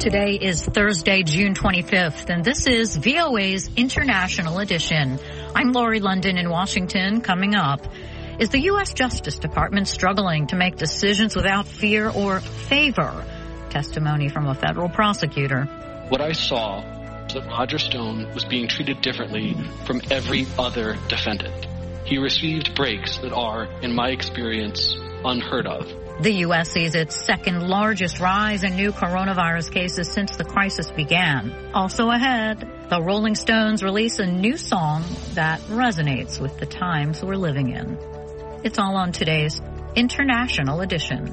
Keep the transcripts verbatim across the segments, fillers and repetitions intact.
Today is Thursday, June twenty-fifth, and this is V O A's International Edition. I'm Lori London in Washington. Coming up, is the U S Justice Department struggling to make decisions without fear or favor? Testimony from a federal prosecutor. What I saw was that Roger Stone was being treated differently from every other defendant. He received breaks that are, in my experience, unheard of. The U S sees its second largest rise in new coronavirus cases since the crisis began. Also ahead, the Rolling Stones release a new song that resonates with the times we're living in. It's all on today's International Edition.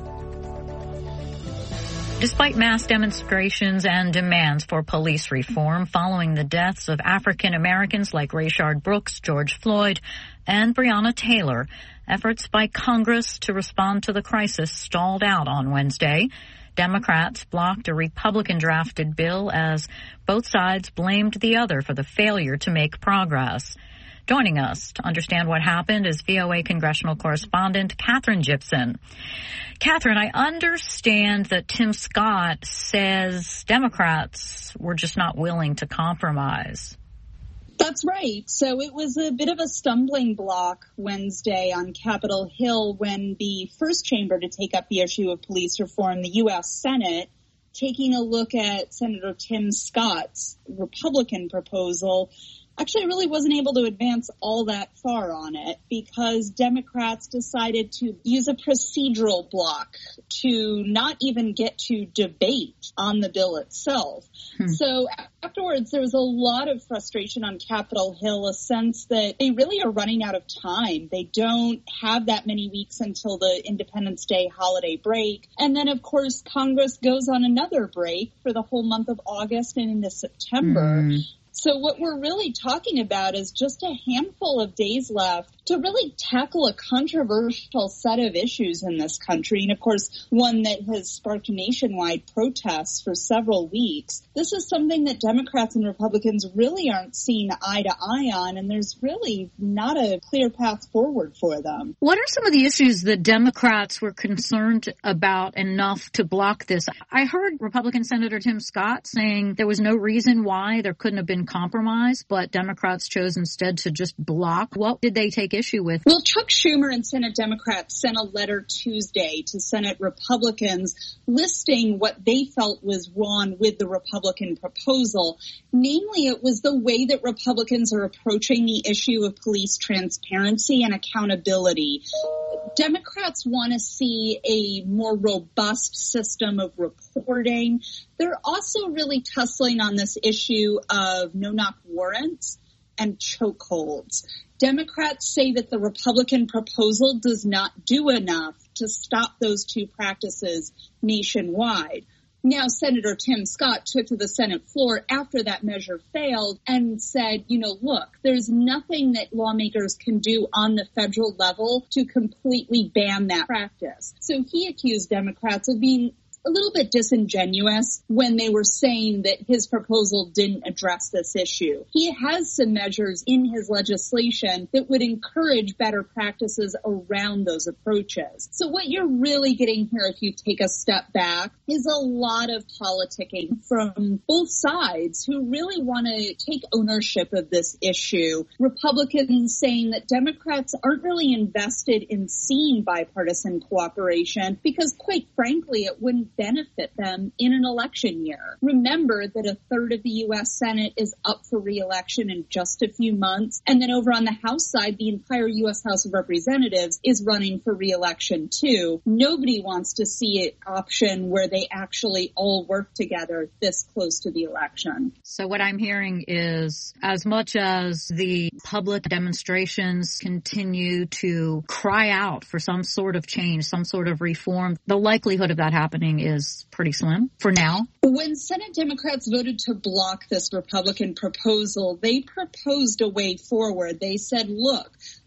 Despite mass demonstrations and demands for police reform following the deaths of African Americans like Rayshard Brooks, George Floyd, and Breonna Taylor, efforts by Congress to respond to the crisis stalled out on Wednesday. Democrats blocked a Republican-drafted bill as both sides blamed the other for the failure to make progress. Joining us to understand what happened is V O A congressional correspondent Katherine Gypson. Katherine, I understand that Tim Scott says Democrats were just not willing to compromise. That's right. So it was a bit of a stumbling block Wednesday on Capitol Hill when the first chamber to take up the issue of police reform, the U S Senate, taking a look at Senator Tim Scott's Republican proposal, actually really wasn't able to advance all that far on it because Democrats decided to use a procedural block to not even get to debate on the bill itself. Hmm. So afterwards, there was a lot of frustration on Capitol Hill, a sense that they really are running out of time. They don't have that many weeks until the Independence Day holiday break. And then, of course, Congress goes on another break for the whole month of August and into September. Hmm. So what we're really talking about is just a handful of days left to really tackle a controversial set of issues in this country. And, of course, one that has sparked nationwide protests for several weeks. This is something that Democrats and Republicans really aren't seeing eye to eye on, and there's really not a clear path forward for them. What are some of the issues that Democrats were concerned about enough to block this? I heard Republican Senator Tim Scott saying there was no reason why there couldn't have been compromise, but Democrats chose instead to just block. What did they take issue with? Well, Chuck Schumer and Senate Democrats sent a letter Tuesday to Senate Republicans listing what they felt was wrong with the Republican proposal. Namely, it was the way that Republicans are approaching the issue of police transparency and accountability. Democrats want to see a more robust system of reporting. They're also really tussling on this issue of no-knock warrants and chokeholds. Democrats say that the Republican proposal does not do enough to stop those two practices nationwide. Now, Senator Tim Scott took to the Senate floor after that measure failed and said, you know, look, there's nothing that lawmakers can do on the federal level to completely ban that practice. So he accused Democrats of being a little bit disingenuous when they were saying that his proposal didn't address this issue. He has some measures in his legislation that would encourage better practices around those approaches. So what you're really getting here, if you take a step back, is a lot of politicking from both sides who really want to take ownership of this issue. Republicans saying that Democrats aren't really invested in seeing bipartisan cooperation because, quite frankly, it wouldn't benefit them in an election year. Remember that a third of the U S Senate is up for re-election in just a few months. And then over on the House side, the entire U S House of Representatives is running for re-election too. Nobody wants to see an option where they actually all work together this close to the election. So what I'm hearing is as much as the public demonstrations continue to cry out for some sort of change, some sort of reform, the likelihood of that happening is pretty slim for now. When Senate Democrats voted to block this Republican proposal, they proposed a way forward. They said, look,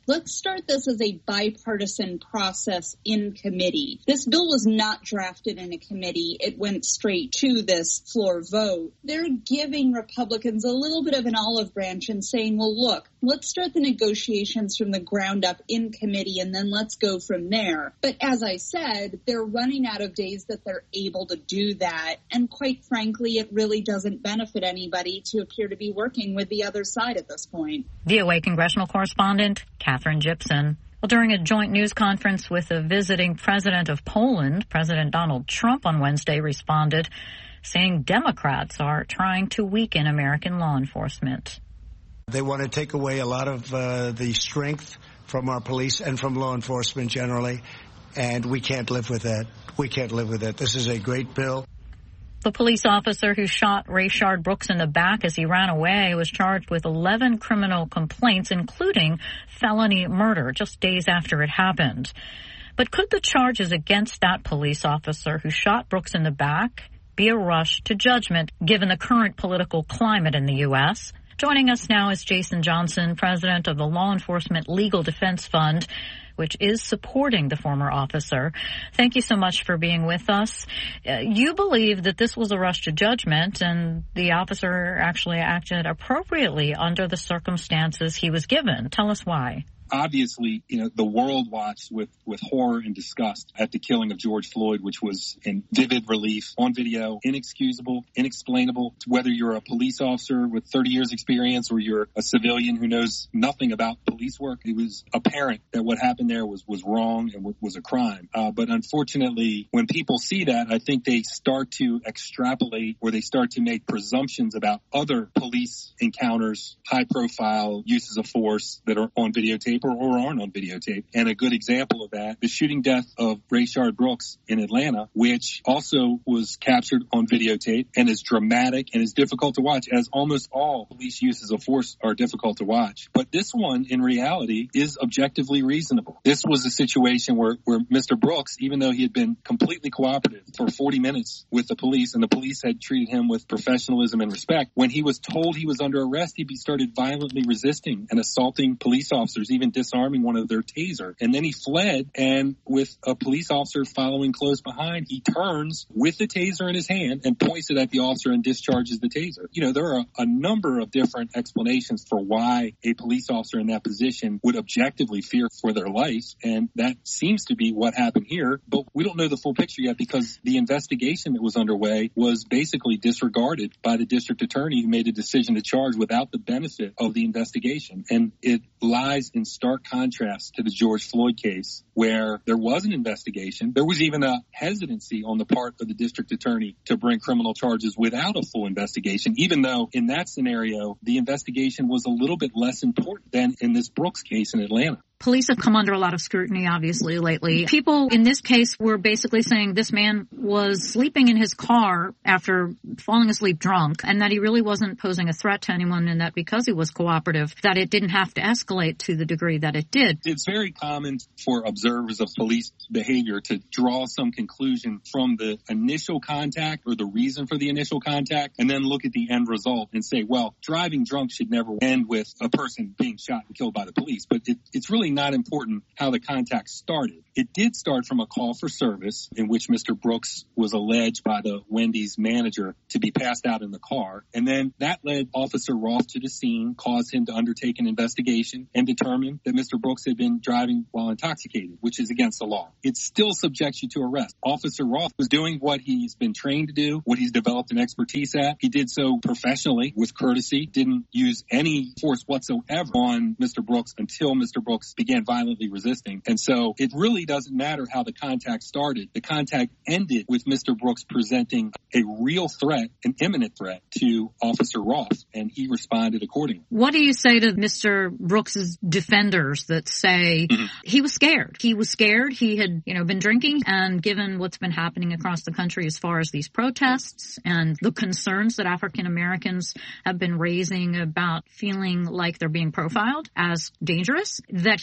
let's start this as a bipartisan process in committee. This bill was not drafted in a committee. It went straight to this floor vote. They're giving Republicans a little bit of an olive branch and saying, well, look, let's start the negotiations from the ground up in committee and then let's go from there. But as I said, they're running out of days that they're able to do that. And quite frankly, it really doesn't benefit anybody to appear to be working with the other side at this point. V O A congressional correspondent Katherine Gypson. Well, during a joint news conference with the visiting president of Poland, President Donald Trump on Wednesday responded, saying Democrats are trying to weaken American law enforcement. They want to take away a lot of uh, the strength from our police and from law enforcement generally, and we can't live with that. We can't live with that. This is a great bill. The police officer who shot Rayshard Brooks in the back as he ran away was charged with eleven criminal complaints, including felony murder, just days after it happened. But could the charges against that police officer who shot Brooks in the back be a rush to judgment given the current political climate in the U S? Joining us now is Jason Johnson, president of the Law Enforcement Legal Defense Fund, which is supporting the former officer. Thank you so much for being with us. Uh, you believe that this was a rush to judgment and the officer actually acted appropriately under the circumstances he was given. Tell us why. Obviously, you know, the world watched with, with horror and disgust at the killing of George Floyd, which was in vivid relief on video, inexcusable, inexplainable, whether you're a police officer with thirty years experience or you're a civilian who knows nothing about police work. It was apparent that what happened there was, was wrong and was a crime. Uh, but unfortunately, when people see that, I think they start to extrapolate or they start to make presumptions about other police encounters, high profile uses of force that are on videotape or, or aren't on videotape. And a good example of that, the shooting death of Rayshard Brooks in Atlanta, which also was captured on videotape and is dramatic and is difficult to watch, as almost all police uses of force are difficult to watch. But this one, in reality, is objectively reasonable. This was a situation where, where Mister Brooks, even though he had been completely cooperative for forty minutes with the police and the police had treated him with professionalism and respect, when he was told he was under arrest, he started violently resisting and assaulting police officers, even disarming one of their taser. And then he fled, and with a police officer following close behind, he turns with the taser in his hand and points it at the officer and discharges the taser. You know, there are a number of different explanations for why a police officer in that position would objectively fear for their life, and that seems to be what happened here. But we don't know the full picture yet because the investigation that was underway was basically disregarded by the district attorney who made a decision to charge without the benefit of the investigation. And it lies in stark contrast to the George Floyd case, where there was an investigation. There was even a hesitancy on the part of the district attorney to bring criminal charges without a full investigation, even though in that scenario, the investigation was a little bit less important than in this Brooks case in Atlanta. Police have come under a lot of scrutiny, obviously, lately. People in this case were basically saying this man was sleeping in his car after falling asleep drunk and that he really wasn't posing a threat to anyone, and that because he was cooperative, that it didn't have to escalate to the degree that it did. It's very common for observers of police behavior to draw some conclusion from the initial contact or the reason for the initial contact and then look at the end result and say, well, driving drunk should never end with a person being shot and killed by the police. But it, it's really not important how the contact started. It did start from a call for service in which Mister Brooks was alleged by the Wendy's manager to be passed out in the car. And then that led Officer Roth to the scene, caused him to undertake an investigation and determine that Mister Brooks had been driving while intoxicated, which is against the law. It still subjects you to arrest. Officer Roth was doing what he's been trained to do, what he's developed an expertise at. He did so professionally with courtesy, didn't use any force whatsoever on Mister Brooks until Mister Brooks began violently resisting. And so it really doesn't matter how the contact started. The contact ended with Mister Brooks presenting a real threat, an imminent threat to Officer Roth, and he responded accordingly. What do you say to Mister Brooks's defenders that say mm-hmm. he was scared? He was scared. He had, you know, been drinking, and given what's been happening across the country as far as these protests and the concerns that African Americans have been raising about feeling like they're being profiled as dangerous, that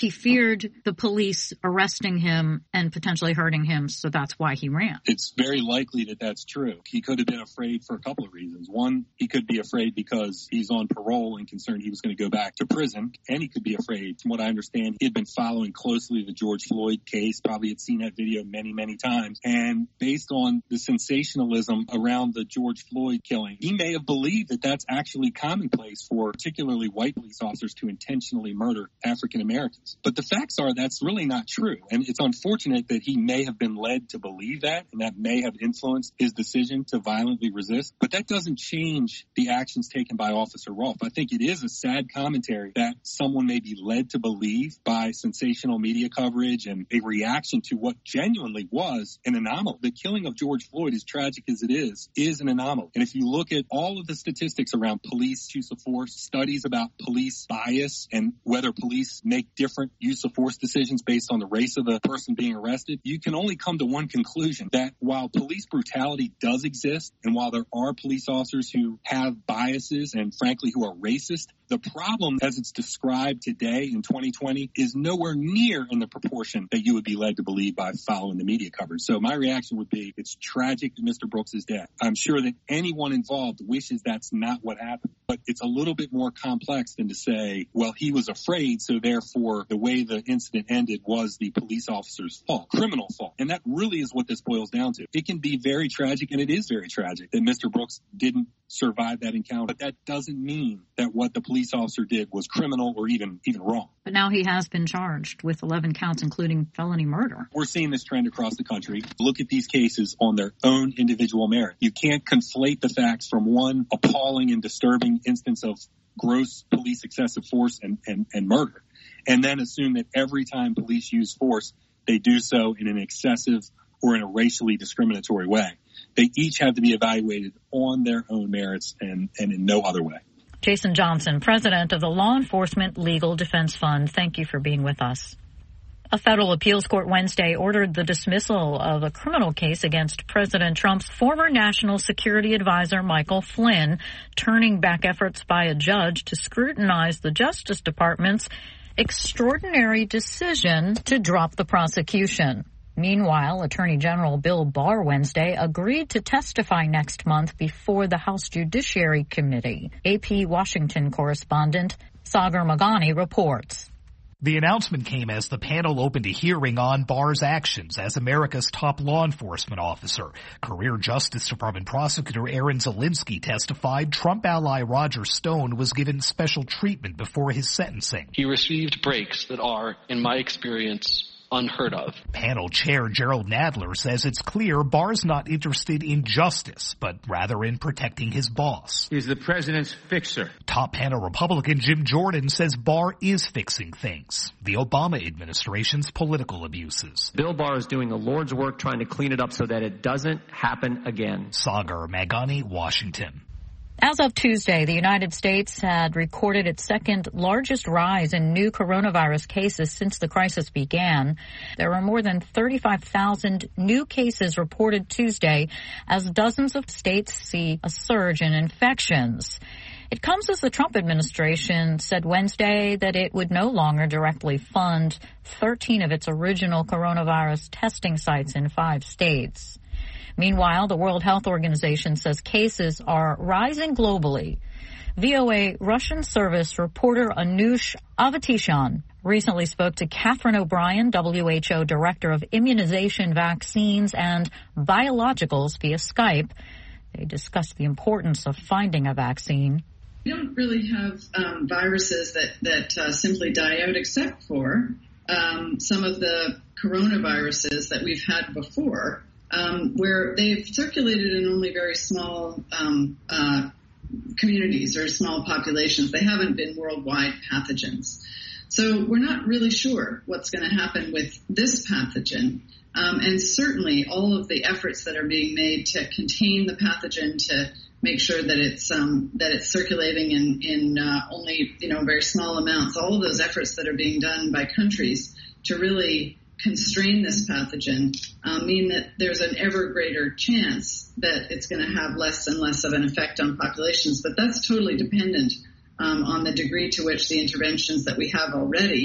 he feared the police arresting him and potentially hurting him, so that's why he ran. It's very likely that that's true. He could have been afraid for a couple of reasons. One, he could be afraid because he's on parole and concerned he was going to go back to prison. And he could be afraid, from what I understand, he had been following closely the George Floyd case, probably had seen that video many, many times. And based on the sensationalism around the George Floyd killing, he may have believed that that's actually commonplace for particularly white police officers to intentionally murder African Americans. But the facts are that's really not true. And it's unfortunate that he may have been led to believe that, and that may have influenced his decision to violently resist. But that doesn't change the actions taken by Officer Rolfe. I think it is a sad commentary that someone may be led to believe by sensational media coverage and a reaction to what genuinely was an anomaly. The killing of George Floyd, as tragic as it is, is an anomaly. And if you look at all of the statistics around police use of force, studies about police bias and whether police make different use of force decisions based on the race of the person being arrested, you can only come to one conclusion, that while police brutality does exist and while there are police officers who have biases and frankly who are racist, the problem as it's described today in twenty twenty is nowhere near in the proportion that you would be led to believe by following the media coverage. So my reaction would be, it's tragic that Mister Brooks is dead. I'm sure that anyone involved wishes that's not what happened, but it's a little bit more complex than to say, well, he was afraid, so therefore the way the incident ended was the police officer's fault, criminal fault. And that really is what this boils down to. It can be very tragic, and it is very tragic that Mister Brooks didn't survive that encounter, but that doesn't mean that what the police officer did was criminal or even even wrong. But now he has been charged with eleven counts, including felony murder. We're seeing this trend across the country. Look at these cases on their own individual merit. You can't conflate the facts from one appalling and disturbing instance of gross police excessive force and, and, and murder, and then assume that every time police use force, they do so in an excessive or in a racially discriminatory way. They each have to be evaluated on their own merits and, and in no other way. Jason Johnson, president of the Law Enforcement Legal Defense Fund, thank you for being with us. A federal appeals court Wednesday ordered the dismissal of a criminal case against President Trump's former national security advisor, Michael Flynn, turning back efforts by a judge to scrutinize the Justice Department's extraordinary decision to drop the prosecution. Meanwhile, Attorney General Bill Barr Wednesday agreed to testify next month before the House Judiciary Committee. A P Washington correspondent Sagar Meghani reports. The announcement came as the panel opened a hearing on Barr's actions as America's top law enforcement officer. Career Justice Department prosecutor Aaron Zelinsky testified Trump ally Roger Stone was given special treatment before his sentencing. He received breaks that are, in my experience, unheard of. Panel chair Gerald Nadler says it's clear Barr's not interested in justice, but rather in protecting his boss. He's the president's fixer. Top panel Republican Jim Jordan says Barr is fixing things. The Obama administration's political abuses. Bill Barr is doing the Lord's work trying to clean it up so that it doesn't happen again. Sagar Meghani, Washington. As of Tuesday, the United States had recorded its second largest rise in new coronavirus cases since the crisis began. There were more than thirty-five thousand new cases reported Tuesday as dozens of states see a surge in infections. It comes as the Trump administration said Wednesday that it would no longer directly fund thirteen of its original coronavirus testing sites in five states. Meanwhile, the World Health Organization says cases are rising globally. V O A Russian service reporter Anush Avatishan recently spoke to Catherine O'Brien, W H O Director of Immunization, Vaccines, and Biologicals via Skype. They discussed the importance of finding a vaccine. We don't really have um, viruses that, that uh, simply die out, except for um, some of the coronaviruses that we've had before. Um, where they've circulated in only very small um, uh, communities or small populations. They haven't been worldwide pathogens. So we're not really sure what's going to happen with this pathogen. Um, and certainly all of the efforts that are being made to contain the pathogen, to make sure that it's um, that it's circulating in, in uh, only, you know, very small amounts, all of those efforts that are being done by countries to really constrain this pathogen uh, mean that there's an ever greater chance that it's going to have less and less of an effect on populations. But that's totally dependent um, on the degree to which the interventions that we have already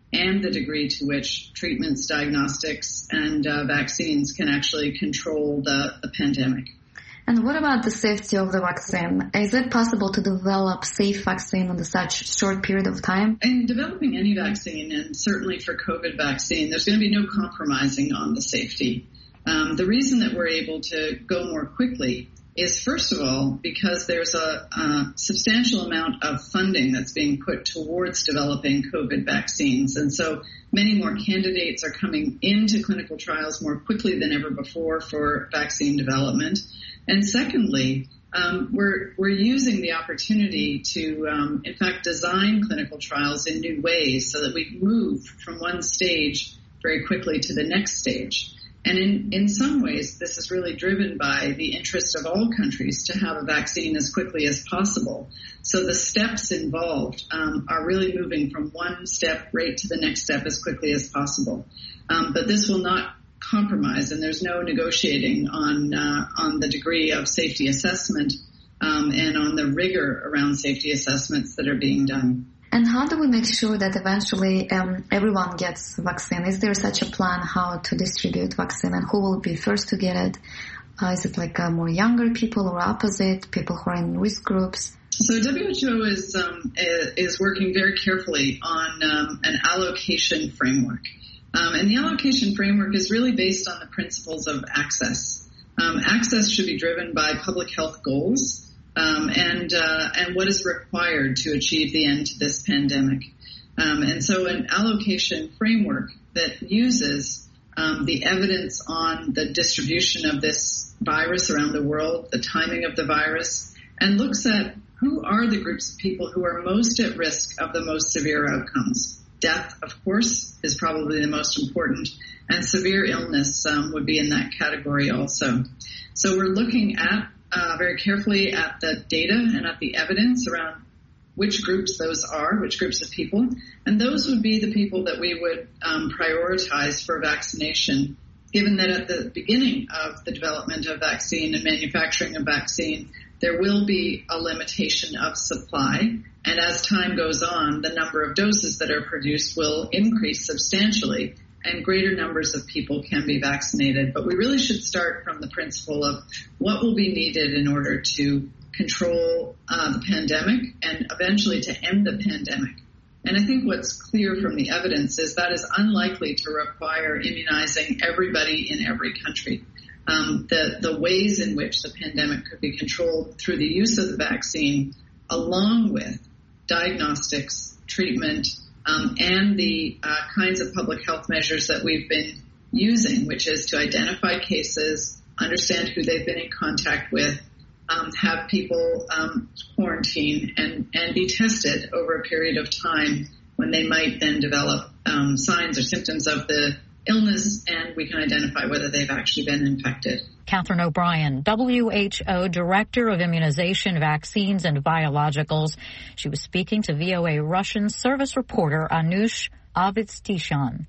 and the degree to which treatments, diagnostics, and uh, vaccines can actually control the, the pandemic. And what about the safety of the vaccine? Is it possible to develop safe vaccine in such short period of time? In developing any vaccine, and certainly for COVID vaccine, there's going to be no compromising on the safety. Um, the reason that we're able to go more quickly is, first of all, because there's a, a substantial amount of funding that's being put towards developing COVID vaccines. And so many more candidates are coming into clinical trials more quickly than ever before for vaccine development. And secondly, um, we're we're using the opportunity to, um, in fact, design clinical trials in new ways so that we move from one stage very quickly to the next stage. And in, in some ways, this is really driven by the interest of all countries to have a vaccine as quickly as possible. So the steps involved um, are really moving from one step right to the next step as quickly as possible. Um, but this will not compromise, and there's no negotiating on uh, on the degree of safety assessment um, and on the rigor around safety assessments that are being done. And how do we make sure that eventually um, everyone gets vaccine? Is there such a plan how to distribute vaccine, and who will be first to get it? Uh, is it like uh, more younger people or opposite, people who are in risk groups? So W H O is um, is working very carefully on um, an allocation framework. Um, and the allocation framework is really based on the principles of access. Um, access should be driven by public health goals um, and uh, and what is required to achieve the end to this pandemic. Um, and so an allocation framework that uses um, the evidence on the distribution of this virus around the world, the timing of the virus, and looks at who are the groups of people who are most at risk of the most severe outcomes. Death, of course, is probably the most important, and severe illness um, would be in that category also. So we're looking at uh, very carefully at the data and at the evidence around which groups those are, which groups of people, and those would be the people that we would um, prioritize for vaccination, given that at the beginning of the development of vaccine and manufacturing of vaccine, there will be a limitation of supply. And as time goes on, the number of doses that are produced will increase substantially, and greater numbers of people can be vaccinated. But we really should start from the principle of what will be needed in order to control uh, the pandemic and eventually to end the pandemic. And I think what's clear from the evidence is that is unlikely to require immunizing everybody in every country. Um, the, the ways in which the pandemic could be controlled through the use of the vaccine, along with diagnostics, treatment, um, and the uh, kinds of public health measures that we've been using, which is to identify cases, understand who they've been in contact with, um, have people um, quarantine and, and be tested over a period of time when they might then develop um, signs or symptoms of the illness, and we can identify whether they've actually been infected. Catherine O'Brien, W H O Director of Immunization, Vaccines, and Biologicals. She was speaking to V O A Russian service reporter Anush Avitstishan.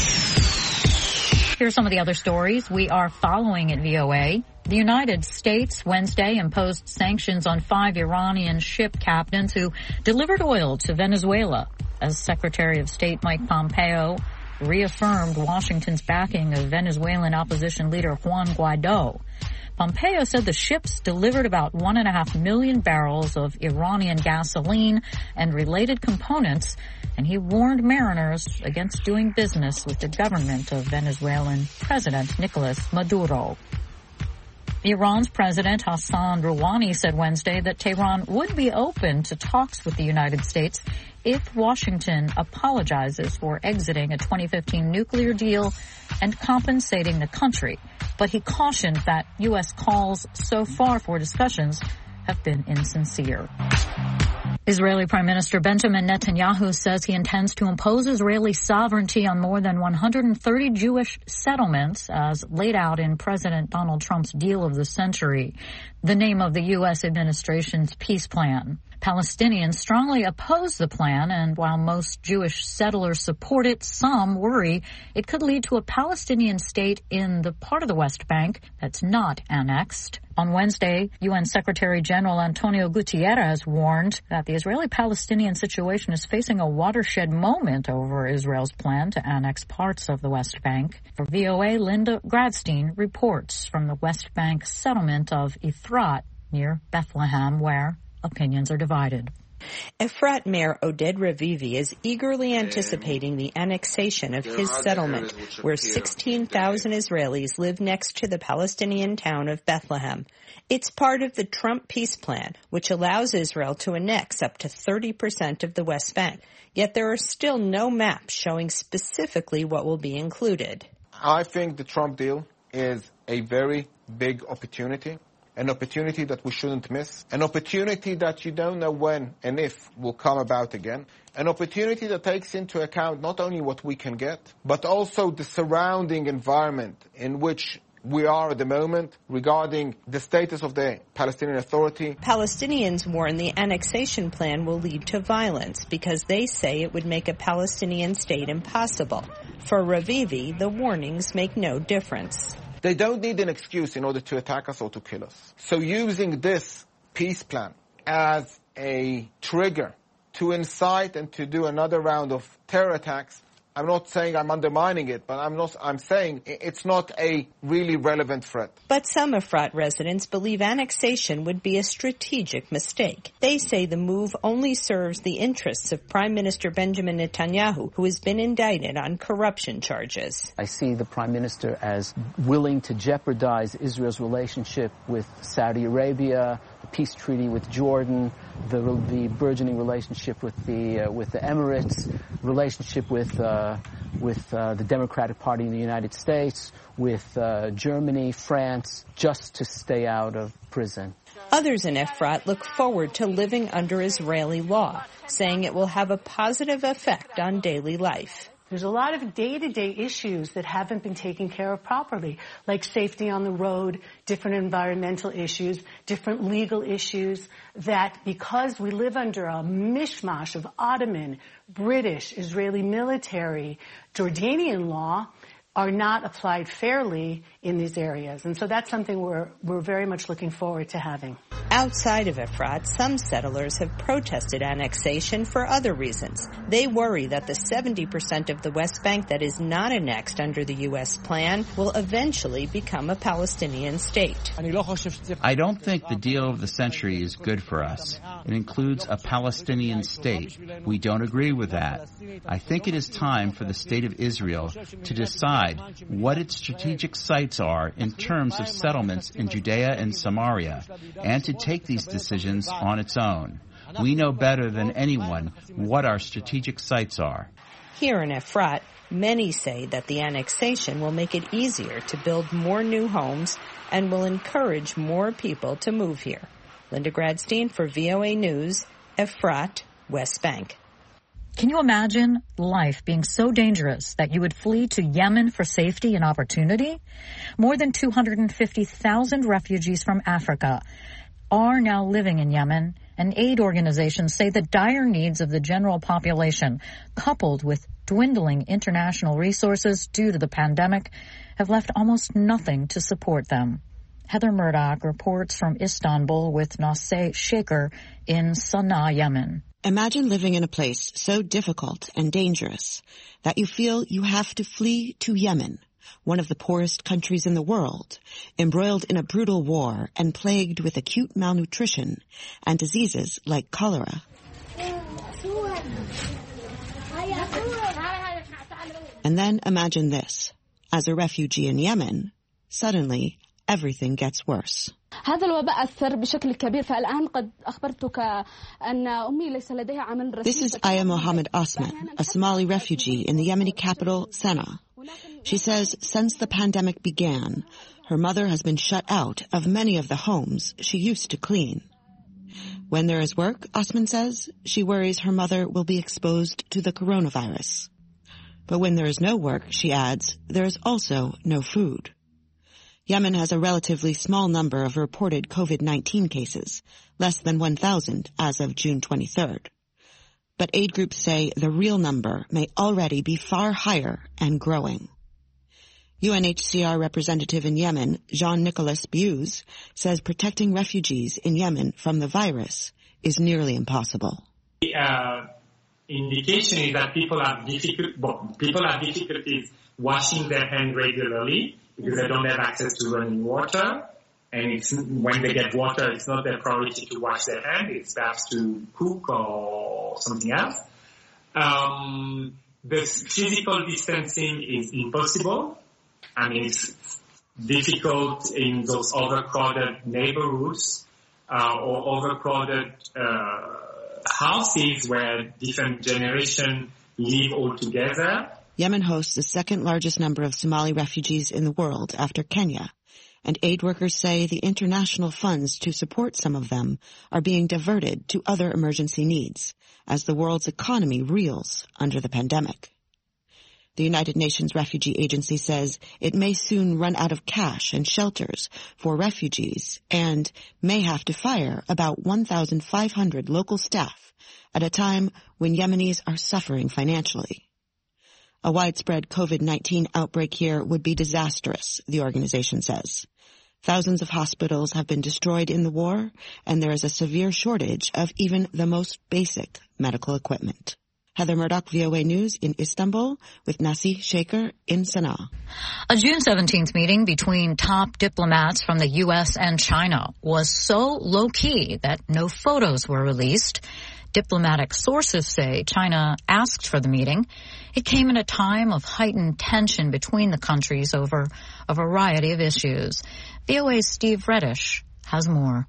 Here are some of the other stories we are following at V O A. The United States Wednesday imposed sanctions on five Iranian ship captains who delivered oil to Venezuela, as Secretary of State Mike Pompeo reaffirmed Washington's backing of Venezuelan opposition leader Juan Guaido. Pompeo said the ships delivered about one and a half million barrels of Iranian gasoline and related components, and he warned mariners against doing business with the government of Venezuelan President Nicolas Maduro. Iran's President Hassan Rouhani said Wednesday that Tehran would be open to talks with the United States if Washington apologizes for exiting a twenty fifteen nuclear deal and compensating the country. But he cautioned that U S calls so far for discussions have been insincere. Israeli Prime Minister Benjamin Netanyahu says he intends to impose Israeli sovereignty on more than one hundred thirty Jewish settlements as laid out in President Donald Trump's deal of the century, the name of the U S administration's peace plan. Palestinians strongly oppose the plan, and while most Jewish settlers support it, some worry it could lead to a Palestinian state in the part of the West Bank that's not annexed. On Wednesday, U N Secretary General Antonio Guterres warned that the Israeli-Palestinian situation is facing a watershed moment over Israel's plan to annex parts of the West Bank. For V O A, Linda Gradstein reports from the West Bank settlement of Efrat near Bethlehem, where opinions are divided. Efrat Mayor Oded Ravivi is eagerly anticipating the annexation of his settlement, where sixteen thousand Israelis live next to the Palestinian town of Bethlehem. It's part of the Trump peace plan, which allows Israel to annex up to thirty percent of the West Bank. Yet there are still no maps showing specifically what will be included. I think the Trump deal is a very big opportunity. An opportunity that we shouldn't miss. An opportunity that you don't know when and if will come about again. An opportunity that takes into account not only what we can get, but also the surrounding environment in which we are at the moment regarding the status of the Palestinian Authority. Palestinians warn the annexation plan will lead to violence because they say it would make a Palestinian state impossible. For Ravivi, the warnings make no difference. They don't need an excuse in order to attack us or to kill us. So using this peace plan as a trigger to incite and to do another round of terror attacks, I'm not saying I'm undermining it, but I'm not, I'm saying it's not a really relevant threat. But some Efrat residents believe annexation would be a strategic mistake. They say the move only serves the interests of Prime Minister Benjamin Netanyahu, who has been indicted on corruption charges. I see the Prime Minister as willing to jeopardize Israel's relationship with Saudi Arabia, the peace treaty with Jordan, the, the burgeoning relationship with the, uh, with the Emirates, relationship with uh, with uh, the Democratic Party in the United States, with uh, Germany, France, just to stay out of prison. Others in Efrat look forward to living under Israeli law, saying it will have a positive effect on daily life. There's a lot of day-to-day issues that haven't been taken care of properly, like safety on the road, different environmental issues, different legal issues, that because we live under a mishmash of Ottoman, British, Israeli military, Jordanian law, are not applied fairly in these areas. And so that's something we're, we're very much looking forward to having. Outside of Efrat, some settlers have protested annexation for other reasons. They worry that the seventy percent of the West Bank that is not annexed under the U S plan will eventually become a Palestinian state. I don't think the deal of the century is good for us. It includes a Palestinian state. We don't agree with that. I think it is time for the state of Israel to decide what its strategic sites are in terms of settlements in Judea and Samaria, and to take these decisions on its own. We know better than anyone what our strategic sites are. Here in Efrat, many say that the annexation will make it easier to build more new homes and will encourage more people to move here. Linda Gradstein for V O A News, Efrat, West Bank. Can you imagine life being so dangerous that you would flee to Yemen for safety and opportunity? More than two hundred fifty thousand refugees from Africa are now living in Yemen, and aid organizations say the dire needs of the general population, coupled with dwindling international resources due to the pandemic, have left almost nothing to support them. Heather Murdoch reports from Istanbul with Naseh Shaker in Sana'a, Yemen. Imagine living in a place so difficult and dangerous that you feel you have to flee to Yemen, one of the poorest countries in the world, embroiled in a brutal war and plagued with acute malnutrition and diseases like cholera. And then imagine this. As a refugee in Yemen, suddenly everything gets worse. This is Aya Mohammed Osman, a Somali refugee in the Yemeni capital, Sana'a. She says since the pandemic began, her mother has been shut out of many of the homes she used to clean. When there is work, Osman says, she worries her mother will be exposed to the coronavirus. But when there is no work, she adds, there is also no food. Yemen has a relatively small number of reported COVID nineteen cases, less than one thousand as of June twenty-third. But aid groups say the real number may already be far higher and growing. U N H C R representative in Yemen, Jean-Nicolas Bius, says protecting refugees in Yemen from the virus is nearly impossible. The uh, indication is that people have difficult, well, people have difficulties washing their hands regularly because they don't have access to running water. And it's, when they get water, it's not their priority to wash their hands. It's perhaps to cook or something else. Um, the physical distancing is impossible. I mean, it's difficult in those overcrowded neighborhoods uh, or overcrowded uh, houses where different generations live all together. Yemen hosts the second largest number of Somali refugees in the world after Kenya, and aid workers say the international funds to support some of them are being diverted to other emergency needs as the world's economy reels under the pandemic. The United Nations Refugee Agency says it may soon run out of cash and shelters for refugees and may have to fire about one thousand five hundred local staff at a time when Yemenis are suffering financially. A widespread COVID nineteen outbreak here would be disastrous, the organization says. Thousands of hospitals have been destroyed in the war, and there is a severe shortage of even the most basic medical equipment. Heather Murdoch, V O A News in Istanbul, with Nasi Shaker in Sana'a. A June seventeenth meeting between top diplomats from the U S and China was so low-key that no photos were released. Diplomatic sources say China asked for the meeting. It came at a time of heightened tension between the countries over a variety of issues. V O A's Steve Reddish has more.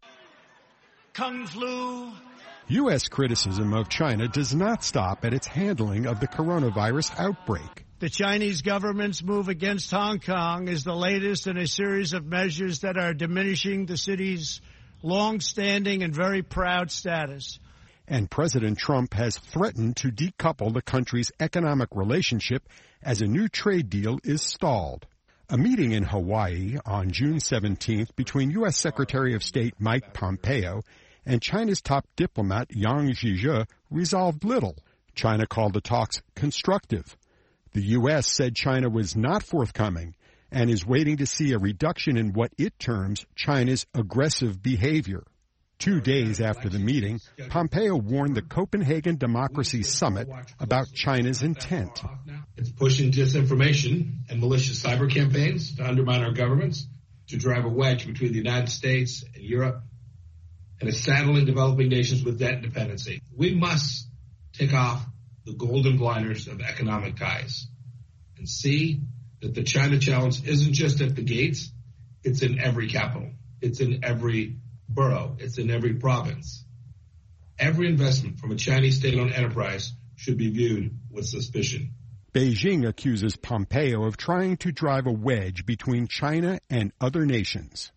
Kung flu. U S criticism of China does not stop at its handling of the coronavirus outbreak. The Chinese government's move against Hong Kong is the latest in a series of measures that are diminishing the city's long-standing and very proud status. And President Trump has threatened to decouple the country's economic relationship as a new trade deal is stalled. A meeting in Hawaii on June seventeenth between U S Secretary of State Mike Pompeo and China's top diplomat Yang Jiechi resolved little. China called the talks constructive. The U S said China was not forthcoming and is waiting to see a reduction in what it terms China's aggressive behavior. Two days after the meeting, Pompeo warned the Copenhagen Democracy Summit about China's intent. It's pushing disinformation and malicious cyber campaigns to undermine our governments, to drive a wedge between the United States and Europe, and is saddling developing nations with debt dependency. We must take off the golden blinders of economic ties and see that the China challenge isn't just at the gates, it's in every capital, it's in every borough, it's in every province. Every investment from a Chinese state-owned enterprise should be viewed with suspicion. Beijing accuses Pompeo of trying to drive a wedge between China and other nations.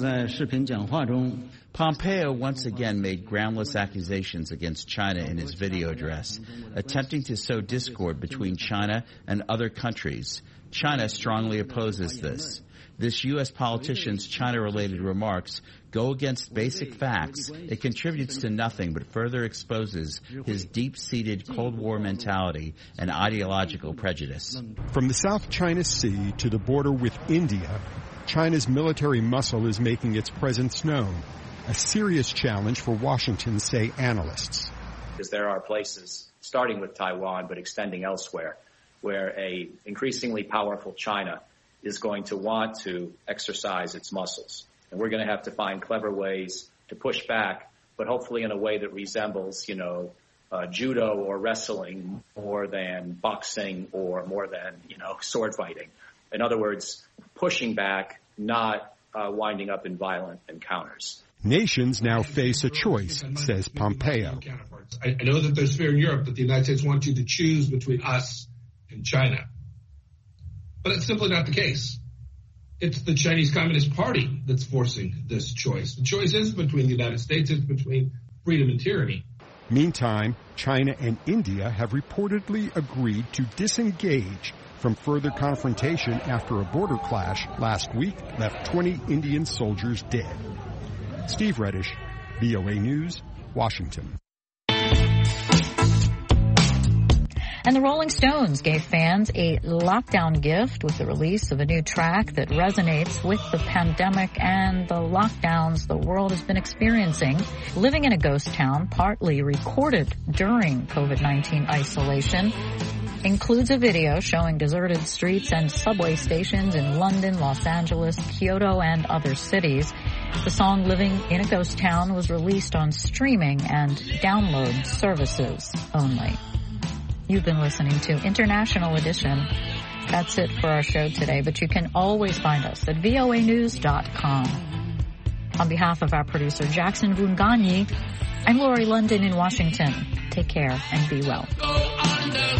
Pompeo once again made groundless accusations against China in his video address, attempting to sow discord between China and other countries. China strongly opposes this. This U S politician's China-related remarks go against basic facts. It contributes to nothing but further exposes his deep-seated Cold War mentality and ideological prejudice. From the South China Sea to the border with India, China's military muscle is making its presence known, a serious challenge for Washington, say analysts. Because there are places, starting with Taiwan but extending elsewhere, where a increasingly powerful China is going to want to exercise its muscles. And we're going to have to find clever ways to push back, but hopefully in a way that resembles, you know, uh, judo or wrestling more than boxing or more than, you know, sword fighting. In other words, pushing back, not uh, winding up in violent encounters. Nations now face a choice, says Pompeo. I know that there's fear in Europe that the United States wants you to choose between us and China. But it's simply not the case. It's the Chinese Communist Party that's forcing this choice. The choice is between the United States, it's between freedom and tyranny. Meantime, China and India have reportedly agreed to disengage from further confrontation after a border clash last week left twenty Indian soldiers dead. Steve Reddish, V O A News, Washington. And the Rolling Stones gave fans a lockdown gift with the release of a new track that resonates with the pandemic and the lockdowns the world has been experiencing. Living in a Ghost Town, partly recorded during COVID nineteen isolation, includes a video showing deserted streets and subway stations in London, Los Angeles, Kyoto, and other cities. The song Living in a Ghost Town was released on streaming and download services only. You've been listening to International Edition. That's it for our show today, but you can always find us at V O A news dot com. On behalf of our producer Jackson Vunganyi, I'm Lori London in Washington. Take care and be well.